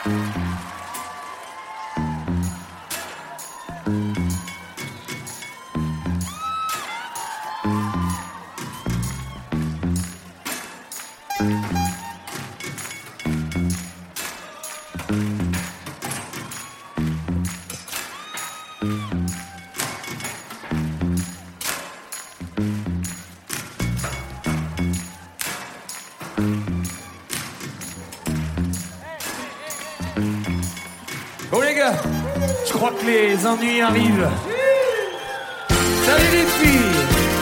Bon les gars, je crois que les ennuis arrivent. Salut les filles.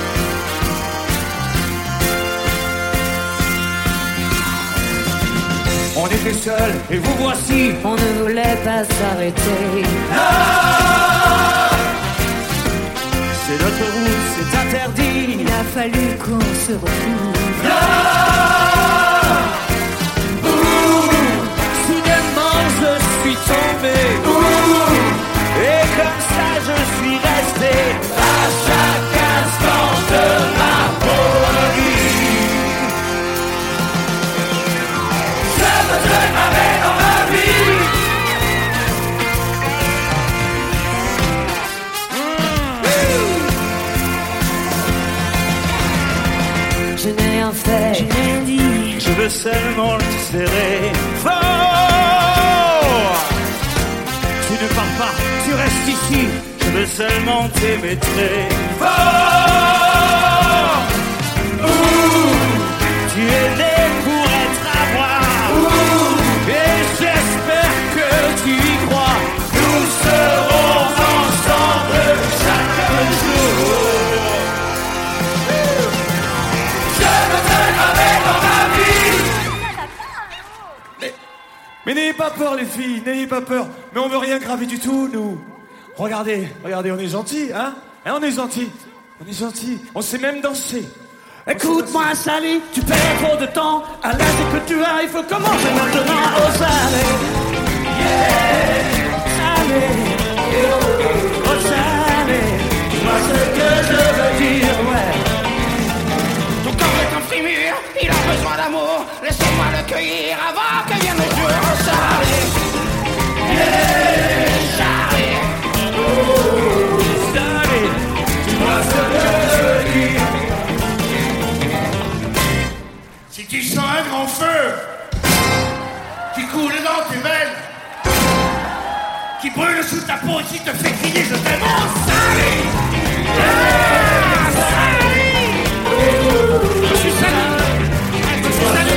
On était seuls et vous voici. On ne voulait pas s'arrêter. Ah, c'est notre route, c'est interdit. Il a fallu qu'on se retrouve. Ah, soudainement je suis tombé. Et comme ça je suis resté à chaque instant de ma folie. Je me avais dans ma vie. Je n'ai rien fait, je n'ai rien dit. Je veux seulement te serrer fort. Tu ne pars pas, tu restes ici. Je veux seulement t'aimer très fort. Tu es né pour être à moi. Et j'espère que tu y crois. Nous serons ensemble chaque jour. Je me donnerai dans ma vie. Mais n'ayez pas peur les filles, n'ayez pas peur. Mais on veut rien graver du tout, nous. Regardez, regardez, on est gentils, hein, on est gentils. On est gentils, on sait même danser. Écoute-moi Sally, tu perds trop de temps. À l'âge que tu as, il faut commencer maintenant. Oh Sally, yeah, Sally, oh Sally, dis-moi ce que je veux dire, ouais. Ton corps est un frimur, il a besoin d'amour. Laissez-moi le cueillir avant que vienne le jour. Oh Charlie, yeah, Charlie, oh Charlie, dis-moi ce que je veux dire. Si tu sens un grand feu qui coule dans tes veines, qui brûle sous ta peau et qui te fait crier je t'aime, oh Sally, yeah, Sally, je suis Sally, je suis Sally.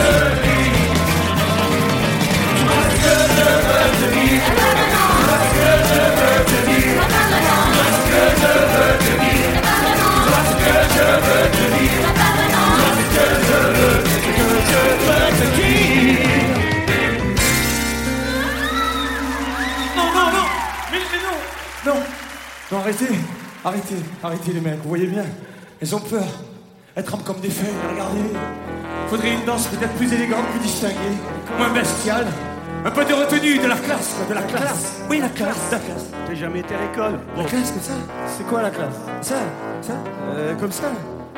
Dis-moi ce que je veux te dire. Dis-moi ce que je veux te dire. Dis-moi ce que je veux te dire. Dis-moi ce que je veux te dire. Dis-moi ce que je veux te dire. Non, non, non. Mais non. Non. Non, arrêtez les mecs, vous voyez bien. Elles ont peur. Elles tremblent comme des feuilles, regardez. Faudrait une danse peut-être plus élégante, plus distinguée, moins bestiale. Un peu de retenue, de la classe, quoi, de la classe. Oui, la classe. T'as jamais été à l'école? La classe, comme ça. C'est quoi la classe? Ça. Comme ça.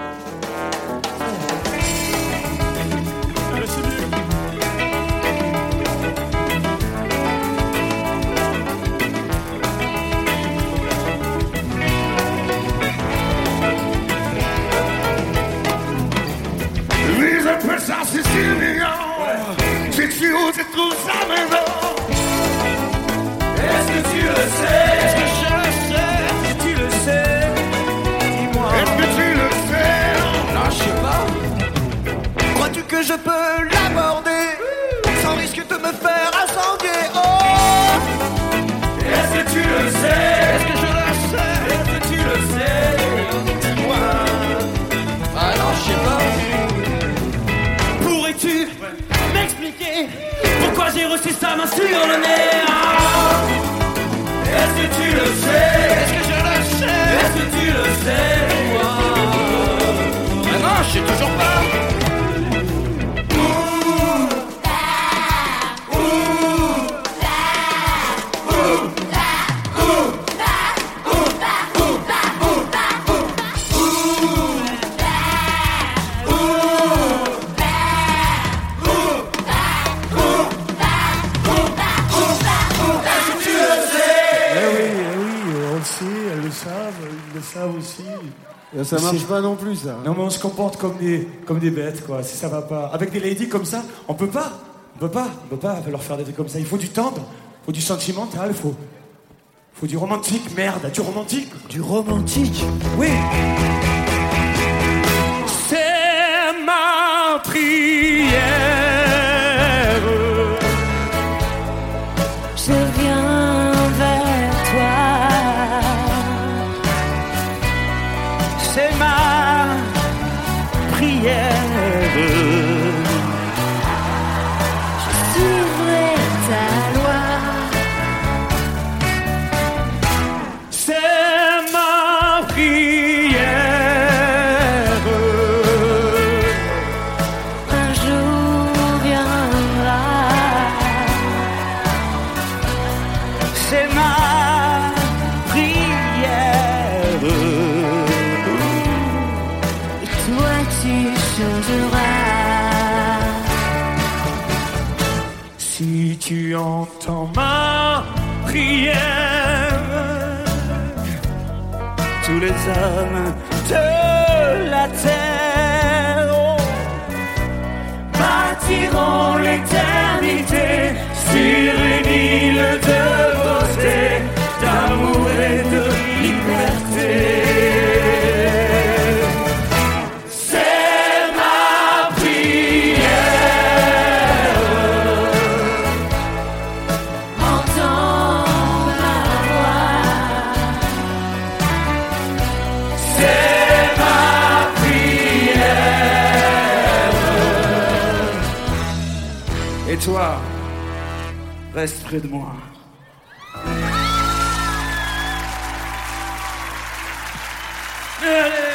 Si tu oses, tu trouves sa maison. Est-ce que tu le sais? Est-ce que je le sais? Est-ce que tu le sais? Dis-moi. Est-ce que tu le sais? Non, je sais pas. Crois-tu que je peux l'aborder sans risque de me faire incendier? Oh! Est-ce que tu le sais? Est-ce que je le sais? Est-ce que tu le sais? Dis-moi. Ah non, je sais pas. Pourrais-tu m'expliquer pourquoi j'ai reçu sa main sur le nez? Est-ce que tu le sais? Est-ce que je le sais? Est-ce que tu le sais? Ah non, je sais toujours pas. ça aussi. Ça marche pas non plus, ça. Non, mais on se comporte comme des bêtes, quoi, si ça va pas. Avec des ladies comme ça, on peut pas leur faire des trucs comme ça. Il faut du tendre, il faut du sentimental, il faut du romantique, merde, du romantique. Du romantique? Oui. C'est ma prière. Je viens vers toi. C'est ma prière. Je suivrai ta loi. C'est ma prière. Un jour viendra. C'est ma prière. Et toi tu changeras. Si tu entends ma prière, tous les hommes de la terre bâtiront l'éternité sur une île de beauté, d'amour et de liberté. C'est ma prière. Entends ma voix. C'est ma prière. Et toi, reste près de moi. Allez,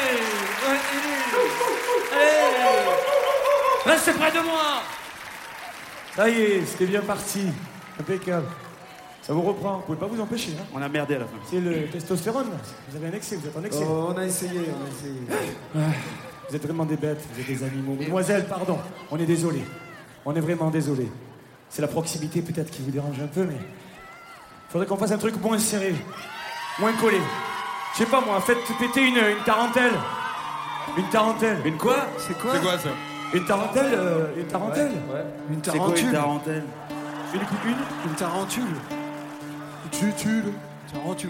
reste près de moi. Ça y est, c'était bien parti. Impeccable. Ça vous reprend, vous pouvez pas vous empêcher. Hein. On a merdé à la fin. C'est le testostérone, là. Vous avez un excès, vous êtes en excès. Oh, on a essayé. Vous êtes vraiment des bêtes, vous êtes des animaux. Mademoiselle, pardon, on est désolé. On est vraiment désolé. C'est la proximité peut-être qui vous dérange un peu, mais... Faudrait qu'on fasse un truc moins serré, moins collé. Je sais pas moi, faites péter une tarentelle. Une tarentelle. Une quoi? C'est quoi? C'est quoi ça? Une tarentelle une tarentelle. Une C'est quoi une tarentule? tarentelle? Une tarentule? Tarentule.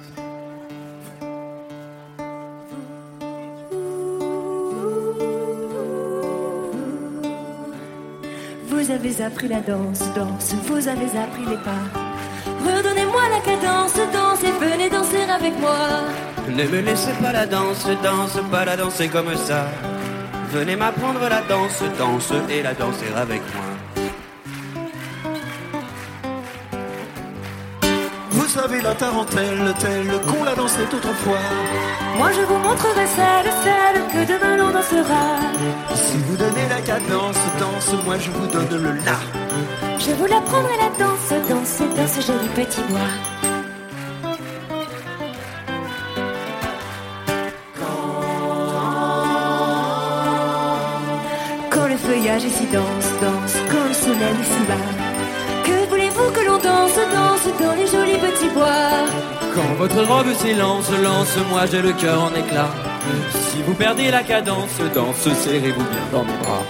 Vous avez appris la danse, vous avez appris les pas. Redonnez-moi la cadence, danse et venez danser avec moi. Ne me laissez pas la danse, pas la danser comme ça. Venez m'apprendre la danse, et la danser avec moi. Vous savez la tarentelle, telle qu'on la dansait autrefois. Moi je vous montrerai celle que demain l'on dansera. Si vous donnez la cadence, danse, moi je vous donne le la. Je vous l'apprendrai la danse, joli petit bois. Quand le feuillage ici danse, quand le soleil ici bat. Que voulez-vous que l'on danse dans les jolis petits bois? Quand votre robe s'élance, moi j'ai le cœur en éclats. Si vous perdez la cadence, serrez-vous bien dans mes bras.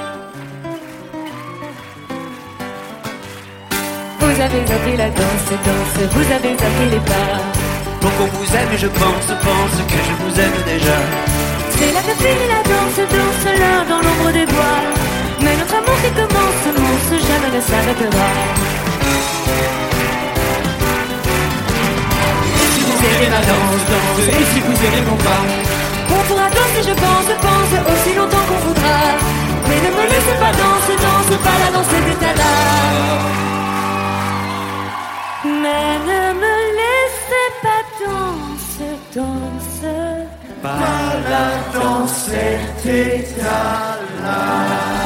Vous avez appris la danse, vous avez appris les pas. Pour qu'on vous aime, je pense que je vous aime déjà. C'est la copine et la danse là dans l'ombre des bois. Mais notre amour qui commence, jamais ne s'arrêtera. Si vous aimez la danse, et si vous aimez mon pas, On pourra danser, je pense, aussi longtemps qu'on voudra. Mais ne me laissez pas danser, pas la danse des talas. Mais ne me laissez pas danser, Pas la danse des talas.